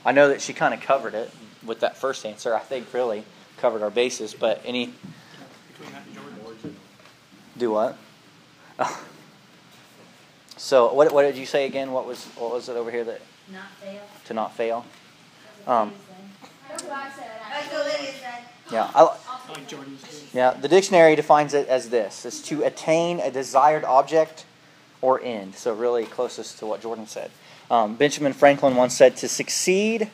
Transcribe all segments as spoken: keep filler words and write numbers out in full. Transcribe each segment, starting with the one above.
I know that she kind of covered it with that first answer. I think really covered our bases. But any Between that and Jordan. do what? So what what did you say again? What was what was it over here that Not fail. to not fail? Um, That's what I said. That's what Lydia said. yeah, I, Like Jordan's doing. yeah. The dictionary defines it as this: it's to attain a desired object or end. So really closest to what Jordan said. Um, Benjamin Franklin once said, "To succeed."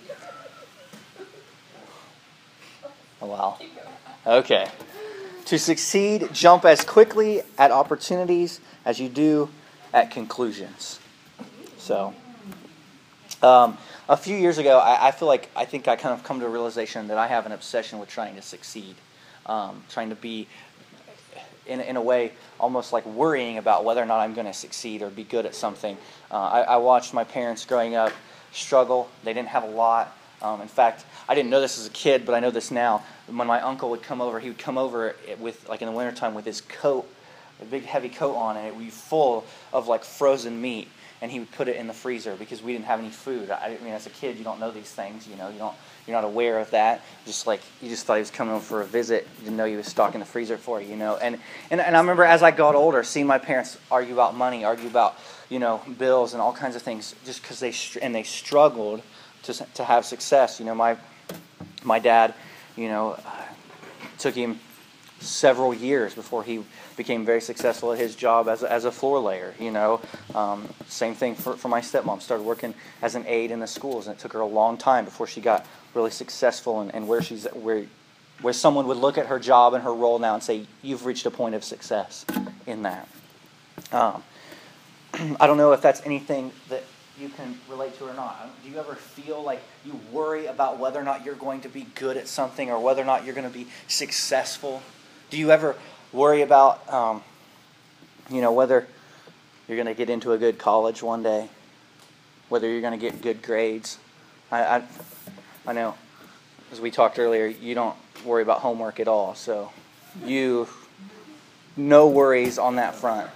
Oh wow. Okay. To succeed, jump as quickly at opportunities as you do at conclusions. So, um, a few years ago, I, I feel like I think I kind of come to a realization that I have an obsession with trying to succeed, um, trying to be, in in a way, almost like worrying about whether or not I'm going to succeed or be good at something. Uh, I, I watched my parents growing up struggle. They didn't have a lot. Um, in fact, I didn't know this as a kid, but I know this now. When my uncle would come over, he would come over with, like in the wintertime, with his coat, a big heavy coat on, and it would be full of like frozen meat, and he would put it in the freezer because we didn't have any food. I, I mean, as a kid, you don't know these things, you know, you don't, you're not aware of that. Just like you just thought he was coming over for a visit, you didn't know he was stocking the freezer for you, you know. And and and I remember as I got older, seeing my parents argue about money, argue about you know bills and all kinds of things, just because they str- and they struggled to to have success. You know, my my dad, you know, uh, took him several years before he became very successful at his job as a, as a floor layer. You know, um, same thing for, for my stepmom. Started working as an aide in the schools, and it took her a long time before she got really successful and, and where she's where where someone would look at her job and her role now and say, "You've reached a point of success in that." Um, I don't know if that's anything that you can relate to or not. Do you ever feel like you worry about whether or not you're going to be good at something or whether or not you're going to be successful? Do you ever worry about, um, you know, whether you're going to get into a good college one day, whether you're going to get good grades? I, I, I know, as we talked earlier, you don't worry about homework at all, so you, no worries on that front.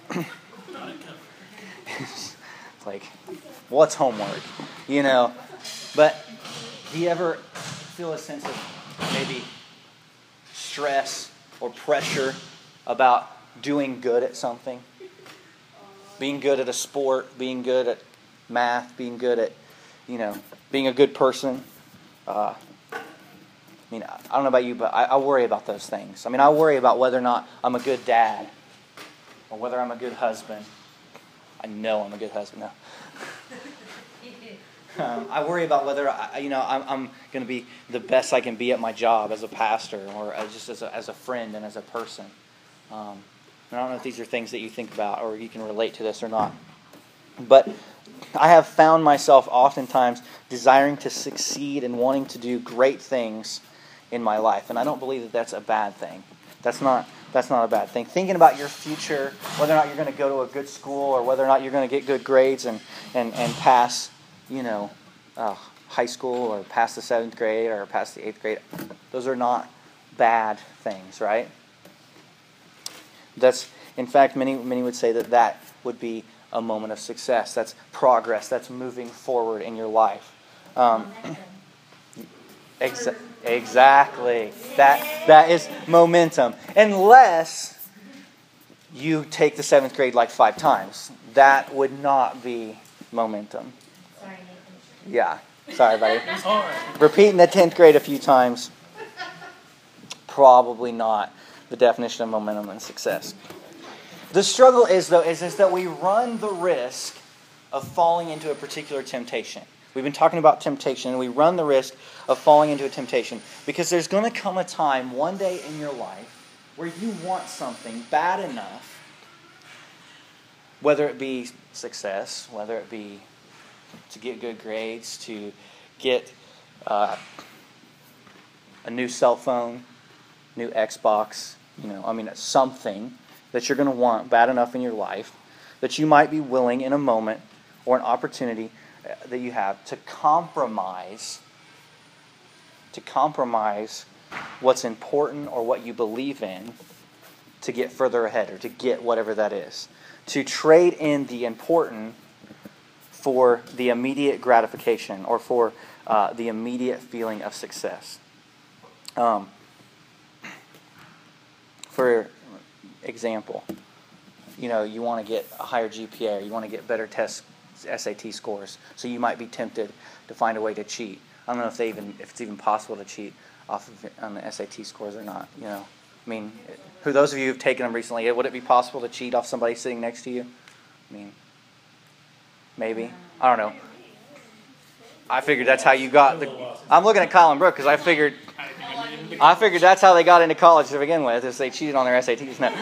Like, what's homework? You know, but do you ever feel a sense of maybe stress or pressure about doing good at something? Being good at a sport, being good at math, being good at, you know, being a good person. Uh, I mean, I don't know about you, but I, I worry about those things. I mean, I worry about whether or not I'm a good dad or whether I'm a good husband. I know I'm a good husband now. um, I worry about whether I, you know I'm, I'm going to be the best I can be at my job as a pastor or as just as a, as a friend and as a person. Um, I don't know if these are things that you think about or you can relate to this or not. But I have found myself oftentimes desiring to succeed and wanting to do great things in my life, and I don't believe that that's a bad thing. That's not. That's not a bad thing. Thinking about your future, whether or not you're going to go to a good school or whether or not you're going to get good grades and, and, and pass, you know, uh, high school or pass the seventh grade or pass the eighth grade, those are not bad things, right? That's, in fact, many many would say that that would be a moment of success. That's progress. That's moving forward in your life. Um, exa- exactly. That that is momentum. Unless you take the seventh grade like five times, that would not be momentum. Sorry, Nathan. Yeah. Sorry, buddy. It's hard. Repeating the tenth grade a few times, probably not the definition of momentum and success. The struggle is, though, is, is that we run the risk of falling into a particular temptation. We've been talking about temptation, and we run the risk of falling into a temptation because there's going to come a time one day in your life where you want something bad enough, whether it be success, whether it be to get good grades, to get uh, a new cell phone, new Xbox, you know, I mean, something that you're going to want bad enough in your life that you might be willing in a moment or an opportunity that you have to compromise, to compromise what's important or what you believe in to get further ahead or to get whatever that is. To trade in the important for the immediate gratification or for uh, the immediate feeling of success. Um, for example, you know, you want to get a higher G P A, or you want to get better test S A T scores, so you might be tempted to find a way to cheat. I don't know if they even if it's even possible to cheat off of on the S A T scores or not. You know, I mean, who those of you who've taken them recently, would it be possible to cheat off somebody sitting next to you? I mean, maybe. I don't know. I figured that's how you got the. I'm looking at Colin Brook because I figured. I figured that's how they got into college to begin with, is they cheated on their S A Ts. No.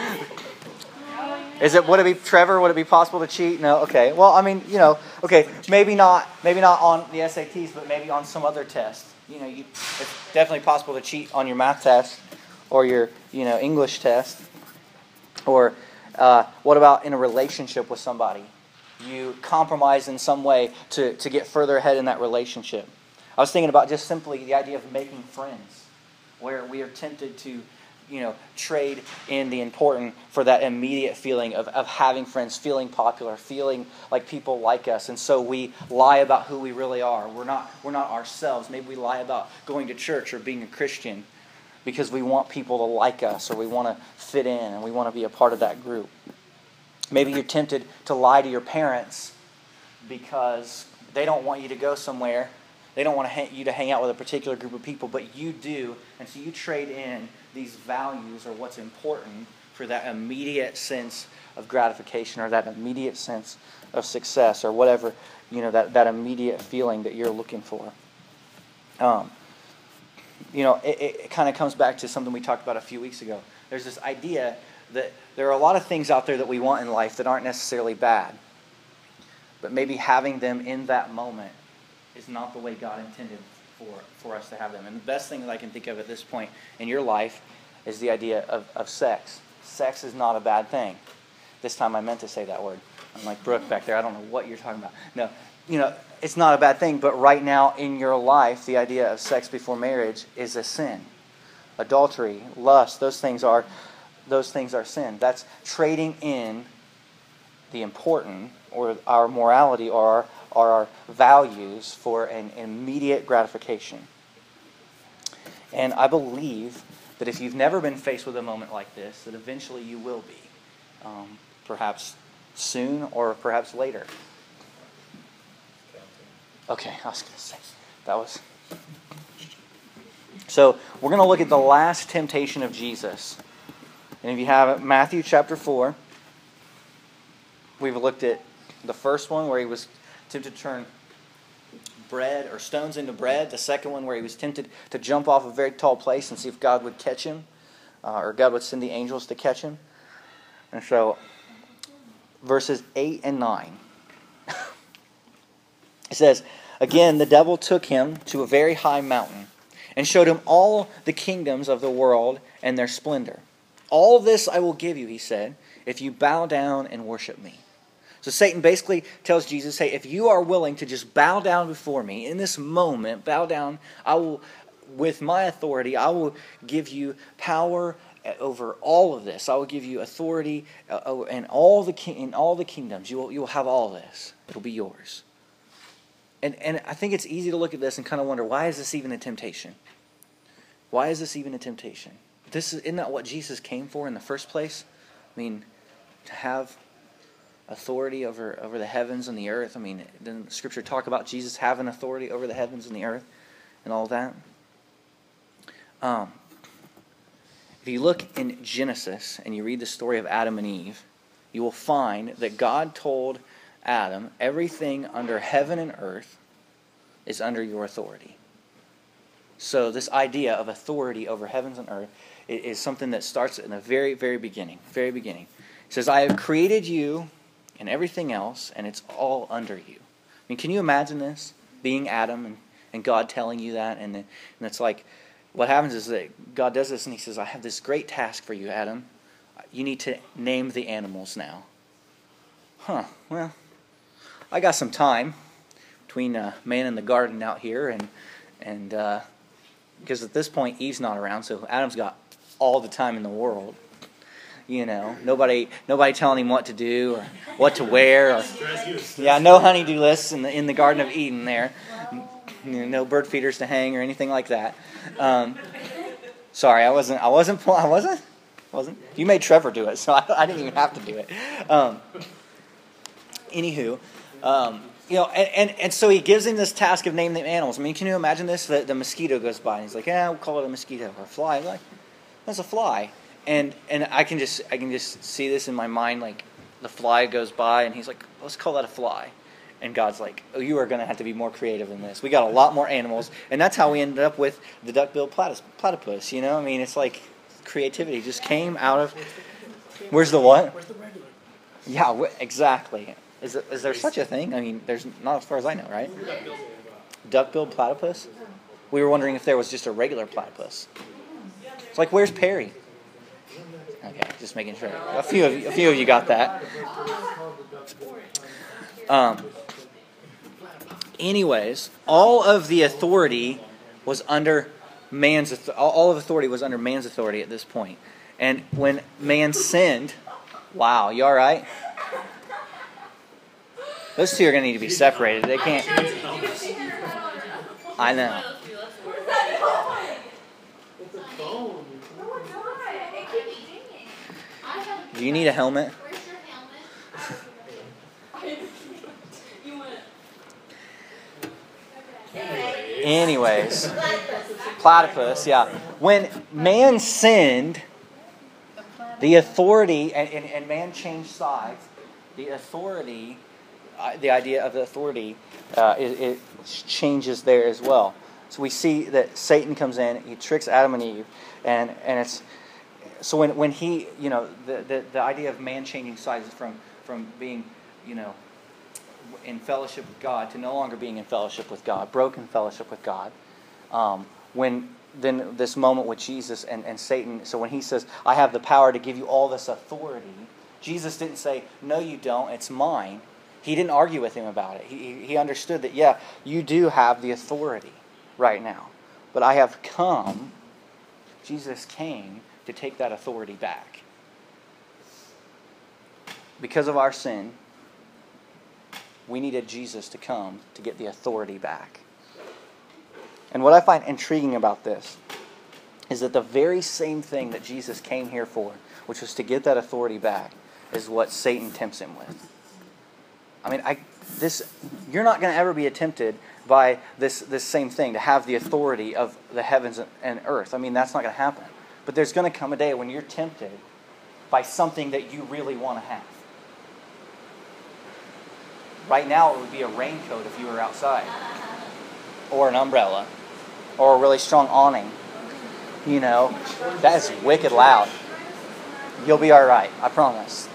Is it? Would it be Trevor? Would it be possible to cheat? No. Okay. Well, I mean, you know, okay, maybe not. Maybe not on the S A Ts, but maybe on some other test. You know, you, it's definitely possible to cheat on your math test or your, you know, English test. Or uh, what about in a relationship with somebody? You compromise in some way to, to get further ahead in that relationship. I was thinking about just simply the idea of making friends, where we are tempted to, you know, trade in the important for that immediate feeling of, of having friends, feeling popular, feeling like people like us. And so we lie about who we really are. We're not, we're not ourselves. Maybe we lie about going to church or being a Christian because we want people to like us, or we want to fit in and we want to be a part of that group. Maybe you're tempted to lie to your parents because they don't want you to go somewhere. They don't want to hang, you to hang out with a particular group of people, but you do. And so you trade in these values or what's important for that immediate sense of gratification or that immediate sense of success or whatever, you know, that, that immediate feeling that you're looking for. Um, you know, it, it kind of comes back to something we talked about a few weeks ago. There's this idea that there are a lot of things out there that we want in life that aren't necessarily bad, but maybe having them in that moment is not the way God intended for, for us to have them. And the best thing that I can think of at this point in your life is the idea of, of sex. Sex is not a bad thing. This time I meant to say that word. I'm like Brooke back there. I don't know what you're talking about. No, you know, it's not a bad thing, but right now in your life, the idea of sex before marriage is a sin. Adultery, lust, those things are those things are sin. That's trading in the important or our morality or our are our values for an immediate gratification. And I believe that if you've never been faced with a moment like this, that eventually you will be. Um, perhaps soon or perhaps later. Okay, I was going to say, that was... So, we're going to look at the last temptation of Jesus. And if you have it, Matthew chapter four, we've looked at the first one where he was tempted to turn bread or stones into bread. The second one where he was tempted to jump off a very tall place and see if God would catch him, uh, or God would send the angels to catch him. And so, verses eight and nine. It says, "Again, the devil took him to a very high mountain and showed him all the kingdoms of the world and their splendor. 'All this I will give you,' he said, 'if you bow down and worship me.'" So Satan basically tells Jesus, hey, if you are willing to just bow down before me in this moment, bow down, I will, with my authority, I will give you power over all of this. I will give you authority uh, and all the ki- in all the kingdoms. You will you will have all this. It'll be yours. And and I think it's easy to look at this and kind of wonder, why is this even a temptation? Why is this even a temptation? This is, isn't that what Jesus came for in the first place? I mean, to have authority over, over the heavens and the earth. I mean, didn't Scripture talk about Jesus having authority over the heavens and the earth and all that? Um, if you look in Genesis and you read the story of Adam and Eve, you will find that God told Adam, everything under heaven and earth is under your authority. So this idea of authority over heavens and earth is something that starts in the very, very beginning. Very beginning. It says, "I have created you and everything else, and it's all under you." I mean, can you imagine this? Being Adam and, and God telling you that, and, and it's like, what happens is that God does this and he says, "I have this great task for you, Adam. You need to name the animals now." Huh, well, I got some time between uh, man in the garden out here, and, and uh, because at this point Eve's not around, so Adam's got all the time in the world. You know, nobody nobody telling him what to do or what to wear. Or, yeah, no honeydew lists in the in the Garden of Eden there. You know, no bird feeders to hang or anything like that. Um, sorry, I wasn't. I wasn't. I wasn't. Wasn't. You made Trevor do it, so I, I didn't even have to do it. Um, anywho. Um, You know, and, and, and so he gives him this task of naming the animals. I mean, can you imagine this? The, the mosquito goes by, and he's like, "Yeah, we'll call it a mosquito or a fly." I'm like, that's a fly, and and I can just I can just see this in my mind. Like, the fly goes by, and he's like, "Let's call that a fly," and God's like, "Oh, you are going to have to be more creative than this. We got a lot more animals," and that's how we ended up with the duck-billed platypus. platypus you know, I mean, it's like creativity just came out of. Where's the what? Where's the regular? Yeah, wh- exactly. Is, it, is there such a thing? I mean, there's not as far as I know, right? Duck-billed platypus? We were wondering if there was just a regular platypus. It's like, where's Perry? Okay, just making sure. A few of you, a few of you got that. Um. Anyways, all of the authority was under man's. All of authority was under man's authority at this point. And when man sinned, wow, you all right? Those two are going to need to be separated. They can't. I know. Do you need a helmet? Anyways, platypus, yeah. When man sinned, the authority, and, and, and man changed sides, the authority... Uh, the idea of the authority, uh, it, it changes there as well. So we see that Satan comes in, he tricks Adam and Eve, and, and it's so when when he, you know, the, the, the idea of man changing sides from from being, you know, in fellowship with God to no longer being in fellowship with God, broken fellowship with God. Um, when then this moment with Jesus and, and Satan, so when he says, "I have the power to give you all this authority," Jesus didn't say, "No, you don't, it's mine." He didn't argue with him about it. He, he understood that, yeah, you do have the authority right now. But I have come, Jesus came to take that authority back. Because of our sin, we needed Jesus to come to get the authority back. And what I find intriguing about this is that the very same thing that Jesus came here for, which was to get that authority back, is what Satan tempts him with. I mean, I this you're not going to ever be tempted by this this same thing, to have the authority of the heavens and earth. I mean, that's not going to happen. But there's going to come a day when you're tempted by something that you really want to have. Right now, it would be a raincoat if you were outside, or an umbrella, or a really strong awning. You know, that is wicked loud. You'll be all right, I promise.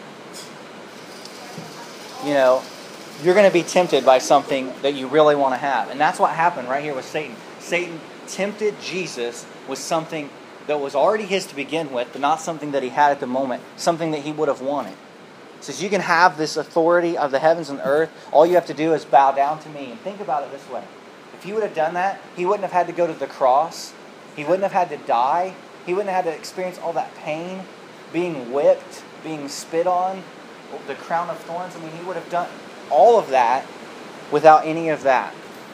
You know, you're going to be tempted by something that you really want to have. And that's what happened right here with Satan. Satan tempted Jesus with something that was already his to begin with, but not something that he had at the moment, something that he would have wanted. He says, you can have this authority of the heavens and earth. All you have to do is bow down to me. And think about it this way. If he would have done that, he wouldn't have had to go to the cross. He wouldn't have had to die. He wouldn't have had to experience all that pain, being whipped, being spit on, the crown of thorns. I mean, he would have done all of that without any of that.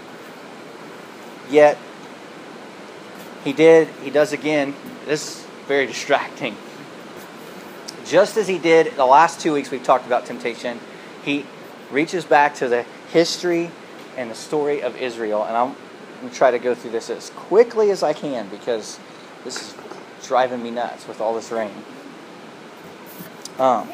Yet, he did, he does again. This is very distracting. Just as he did the last two weeks we've talked about temptation, he reaches back to the history and the story of Israel. And I'm going to try to go through this as quickly as I can because this is driving me nuts with all this rain. Um,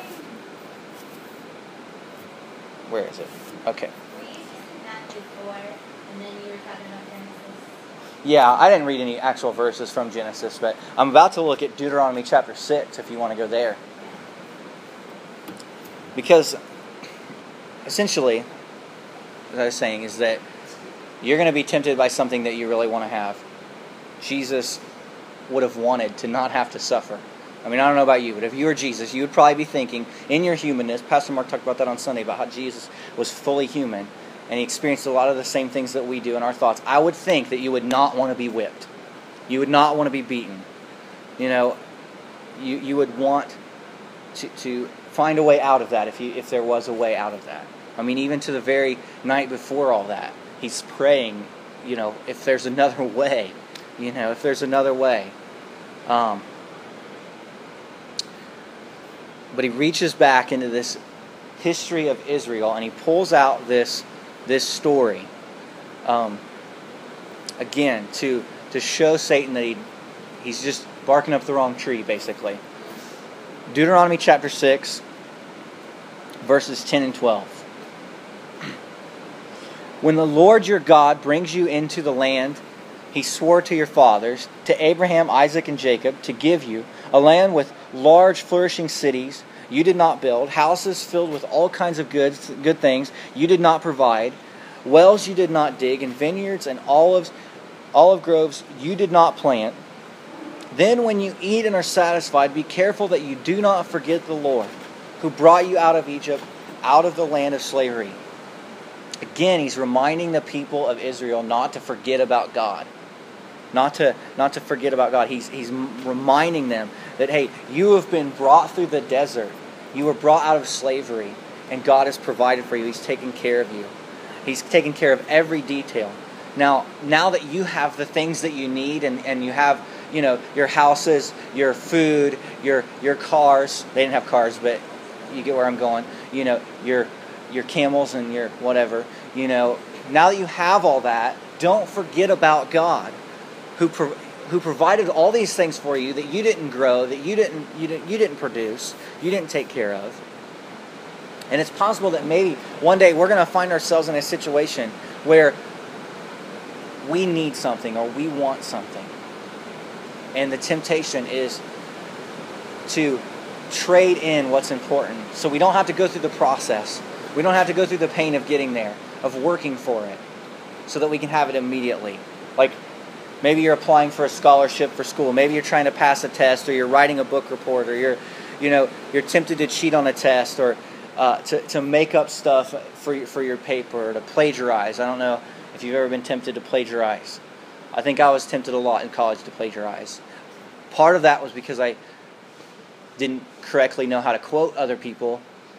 where is it? Okay. Were you using that before, and then you were talking about Genesis? Yeah, I didn't read any actual verses from Genesis, but I'm about to look at Deuteronomy chapter six if you want to go there. Because essentially, as I was saying, is that you're going to be tempted by something that you really want to have. Jesus would have wanted to not have to suffer. I mean, I don't know about you, but if you were Jesus, you would probably be thinking, in your humanness, Pastor Mark talked about that on Sunday, about how Jesus was fully human, and he experienced a lot of the same things that we do in our thoughts. I would think that you would not want to be whipped. You would not want to be beaten. You know, you, you would want to, to find a way out of that if, you, if there was a way out of that. I mean, even to the very night before all that, he's praying, you know, if there's another way, you know, if there's another way. Um, but he reaches back into this history of Israel, and he pulls out this this story, um, again, to to show Satan that he he's just barking up the wrong tree, basically. Deuteronomy chapter six, verses ten and twelve. When the Lord your God brings you into the land He swore to your fathers, to Abraham, Isaac, and Jacob, to give you a land with large flourishing cities you did not build, houses filled with all kinds of good, good things you did not provide, wells you did not dig, and vineyards and olives, olive groves you did not plant. Then when you eat and are satisfied, be careful that you do not forget the Lord, who brought you out of Egypt, out of the land of slavery. Again, he's reminding the people of Israel not to forget about God. Not to not to forget about God. He's, he's reminding them that, hey, you have been brought through the desert. You were brought out of slavery, and God has provided for you. He's taken care of you. He's taken care of every detail. Now, now that you have the things that you need, and, and you have, you know, your houses, your food, your your cars. They didn't have cars, but you get where I'm going. You know, your your camels and your whatever. You know, now that you have all that, don't forget about God, who pro- who provided all these things for you that you didn't grow, that you didn't you didn't you didn't produce, you didn't take care of. And it's possible that maybe one day we're going to find ourselves in a situation where we need something or we want something. And the temptation is to trade in what's important. So we don't have to go through the process. We don't have to go through the pain of getting there, of working for it, so that we can have it immediately. Like, maybe you're applying for a scholarship for school. Maybe you're trying to pass a test, or you're writing a book report, or you're, you know, you're tempted to cheat on a test, or uh, to to make up stuff for your, for your paper, or to plagiarize. I don't know if you've ever been tempted to plagiarize. I think I was tempted a lot in college to plagiarize. Part of that was because I didn't correctly know how to quote other people,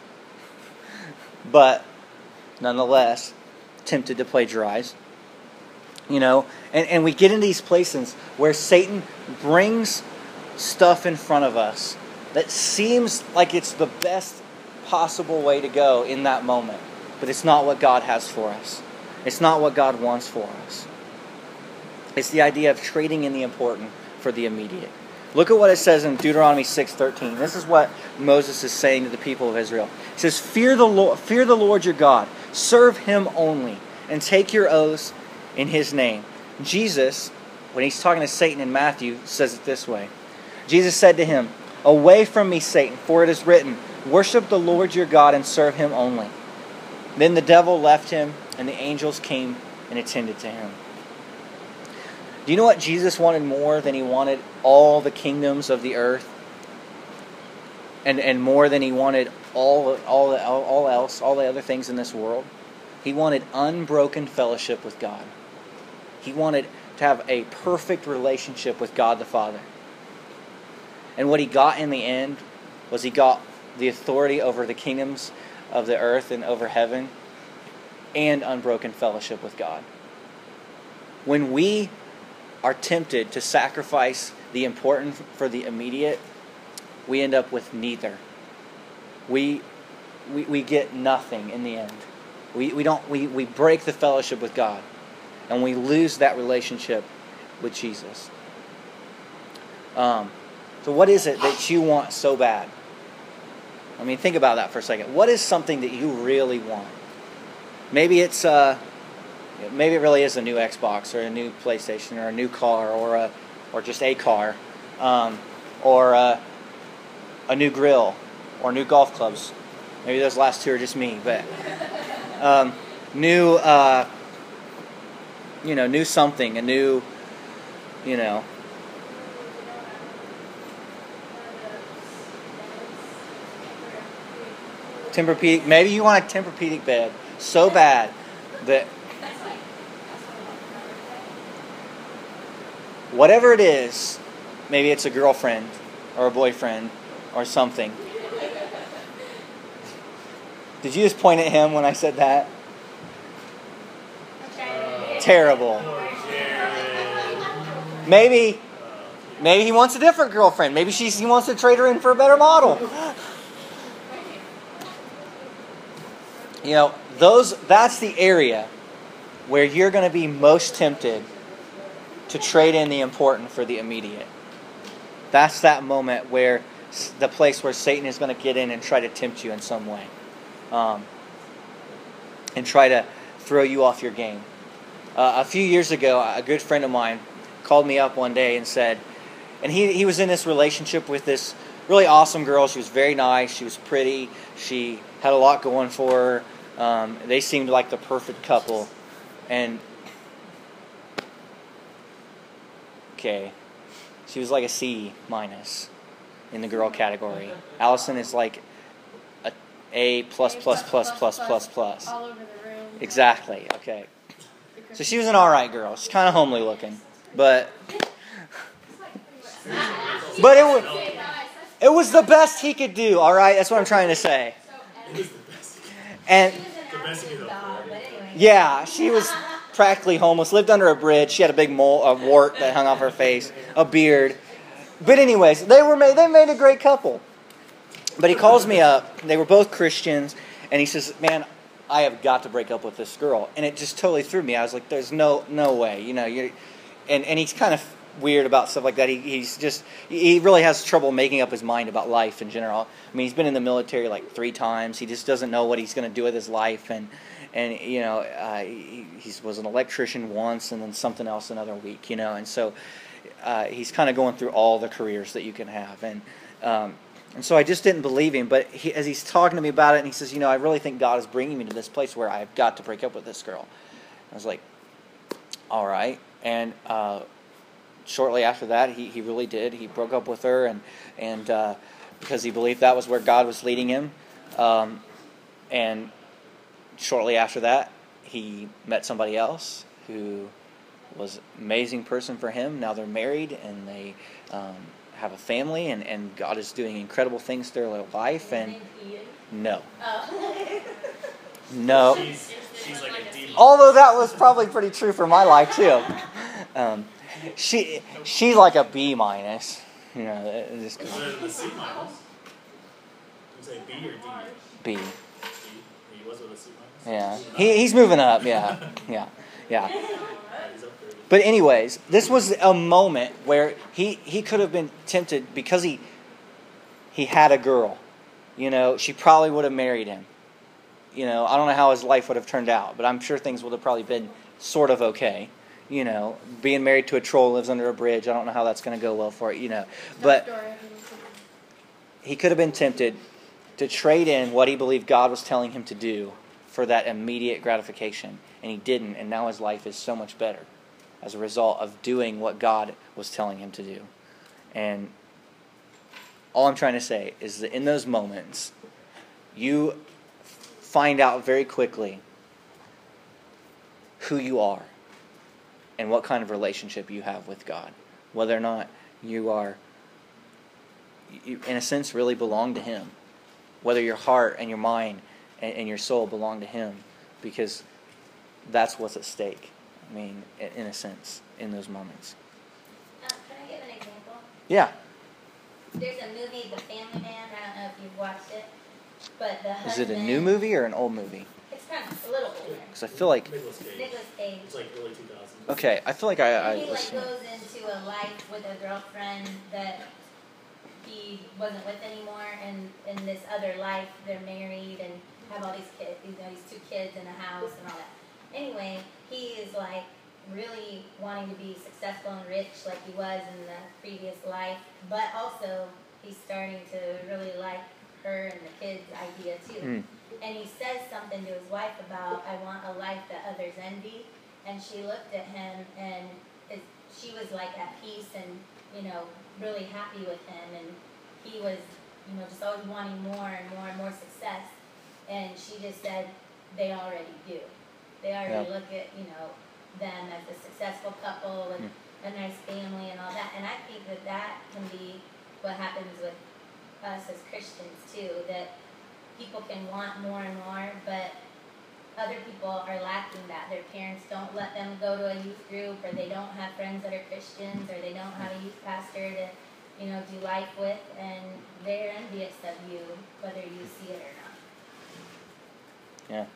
but nonetheless, tempted to plagiarize. You know, and, and we get into these places where Satan brings stuff in front of us that seems like it's the best possible way to go in that moment. But it's not what God has for us. It's not what God wants for us. It's the idea of trading in the important for the immediate. Look at what it says in Deuteronomy six thirteen. This is what Moses is saying to the people of Israel. He says, Fear the Lord, fear the Lord your God, serve Him only, and take your oaths in His name. Jesus, when he's talking to Satan in Matthew, says it this way. Jesus said to him, Away from me, Satan, for it is written, Worship the Lord your God and serve Him only. Then the devil left him, and the angels came and attended to him. Do you know what Jesus wanted more than He wanted all the kingdoms of the earth? And and more than He wanted all all all else, all the other things in this world? He wanted unbroken fellowship with God. He wanted to have a perfect relationship with God the Father. And what He got in the end was He got the authority over the kingdoms of the earth and over heaven, and unbroken fellowship with God. When we are tempted to sacrifice the important for the immediate, we end up with neither. We we, we get nothing in the end. We we don't we, we break the fellowship with God, and we lose that relationship with Jesus. Um, so what is it that you want so bad? I mean, think about that for a second. What is something that you really want? Maybe it's uh, maybe it really is a new Xbox or a new PlayStation or a new car or a or just a car, um, or a, a new grill or new golf clubs. Maybe those last two are just me, but um, new, uh, you know, new something, a new, you know. Tempur-Pedic. Maybe you want a Tempur-Pedic bed so bad that whatever it is, maybe it's a girlfriend or a boyfriend or something. Did you just point at him when I said that? Uh, Terrible. Maybe, maybe he wants a different girlfriend. Maybe she's, he wants to trade her in for a better model. You know, those that's the area where you're going to be most tempted to trade in the important for the immediate. That's that moment where the place where Satan is going to get in and try to tempt you in some way, um, and try to throw you off your game. Uh, a few years ago, a good friend of mine called me up one day and said, and he he was in this relationship with this really awesome girl. She was very nice. She was pretty. She had a lot going for her. Um, they seemed like the perfect couple. And, okay, she was like a C minus in the girl category. Allison is like a A plus plus plus plus plus plus. All over the room. Exactly, okay. So she was an alright girl. She's kind of homely looking. But, but it was, it was the best he could do, alright? That's what I'm trying to say. And yeah, she was practically homeless, lived under a bridge. She had a big mole, a wart that hung off her face, a beard. But anyways, they were made, they made a great couple. But he calls me up. They were both Christians, and he says, "Man, I have got to break up with this girl." And it just totally threw me. I was like, "There's no no way, you know." You're, and and he's kind of weird about stuff like that. He he's just he really has trouble making up his mind about life in general. I mean, he's been in the military like three times. He just doesn't know what he's going to do with his life, and and you know uh, he, he was an electrician once, and then something else another week, you know, and so uh, he's kind of going through all the careers that you can have, and um, and so I just didn't believe him. But he, as he's talking to me about it, and he says, "You know, I really think God is bringing me to this place where I've got to break up with this girl." I was like, "All right," and. Uh, Shortly after that, he, he really did. He broke up with her, and and uh, because he believed that was where God was leading him. Um, and shortly after that, he met somebody else who was an amazing person for him. Now they're married, and they um, have a family, and, and God is doing incredible things through their life. And no, no. She's, she's like a demon. Although that was probably pretty true for my life too. Um, She she's like a B minus, you know. Just Is it the C minus? You say B or D? B. D. He was with a C minus. Yeah, he he's moving up. Yeah, yeah, yeah. He's up there. But anyways, this was a moment where he, he could have been tempted because he he had a girl. You know, she probably would have married him. You know, I don't know how his life would have turned out, but I'm sure things would have probably been sort of okay. You know, being married to a troll who lives under a bridge, I don't know how that's going to go well for it, you know. But he could have been tempted to trade in what he believed God was telling him to do for that immediate gratification. And he didn't, and now his life is so much better as a result of doing what God was telling him to do. And all I'm trying to say is that in those moments, you find out very quickly who you are and what kind of relationship you have with God. Whether or not you are, you, in a sense, really belong to Him. Whether your heart and your mind and, and your soul belong to Him. Because that's what's at stake. I mean, in, in a sense, in those moments. Uh, can I give an example? Yeah. There's a movie, The Family Man. I don't know if you've watched it. But the Is it a husband- new movie or an old movie? It's kind of a little older. Because I feel like... Nicholas Cage. Nicholas Cage. It's like early two thousands. Okay, I feel like I... I And he like listened. goes into a life with a girlfriend that he wasn't with anymore, and in this other life they're married and have all these kids, you know, these two kids in a house and all that. Anyway, he is like really wanting to be successful and rich like he was in the previous life, but also he's starting to really like her and the kids' idea too. Mm. And he says something to his wife about, "I want a life that others envy." And she looked at him, and it, she was like at peace and, you know, really happy with him. And he was, you know, just always wanting more and more and more success. And she just said, they already do. They already Yeah. look at, you know, them as a successful couple with Mm. a nice family and all that. And I think that that can be what happens with us as Christians too, that people can want more and more, but other people are lacking that. Their parents don't let them go to a youth group, or they don't have friends that are Christians, or they don't have a youth pastor to, you know, do life with, and they're envious of you, whether you see it or not. Yeah.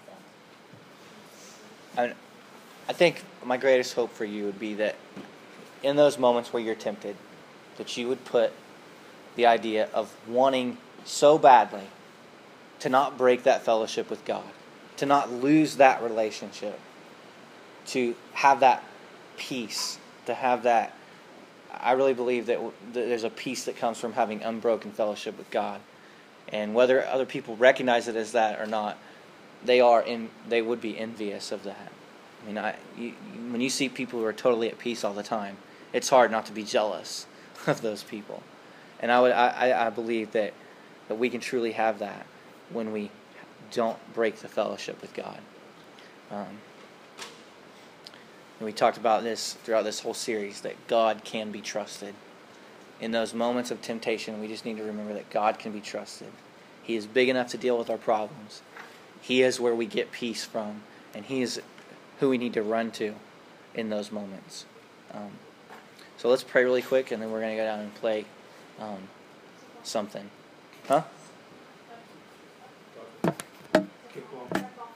So. I, I think my greatest hope for you would be that in those moments where you're tempted, that you would put the idea of wanting so badly to not break that fellowship with God, to not lose that relationship, to have that peace, to have that. I really believe that there's a peace that comes from having unbroken fellowship with God. And whether other people recognize it as that or not, they are in. They would be envious of that. I mean, I, you, when you see people who are totally at peace all the time, it's hard not to be jealous of those people. And I would, I, I believe that, that we can truly have that when we don't break the fellowship with God. Um, and we talked about this throughout this whole series, that God can be trusted. In those moments of temptation, we just need to remember that God can be trusted. He is big enough to deal with our problems. He is where we get peace from, and He is who we need to run to in those moments. Um, so let's pray really quick, and then we're going to go down and play um, something. Huh?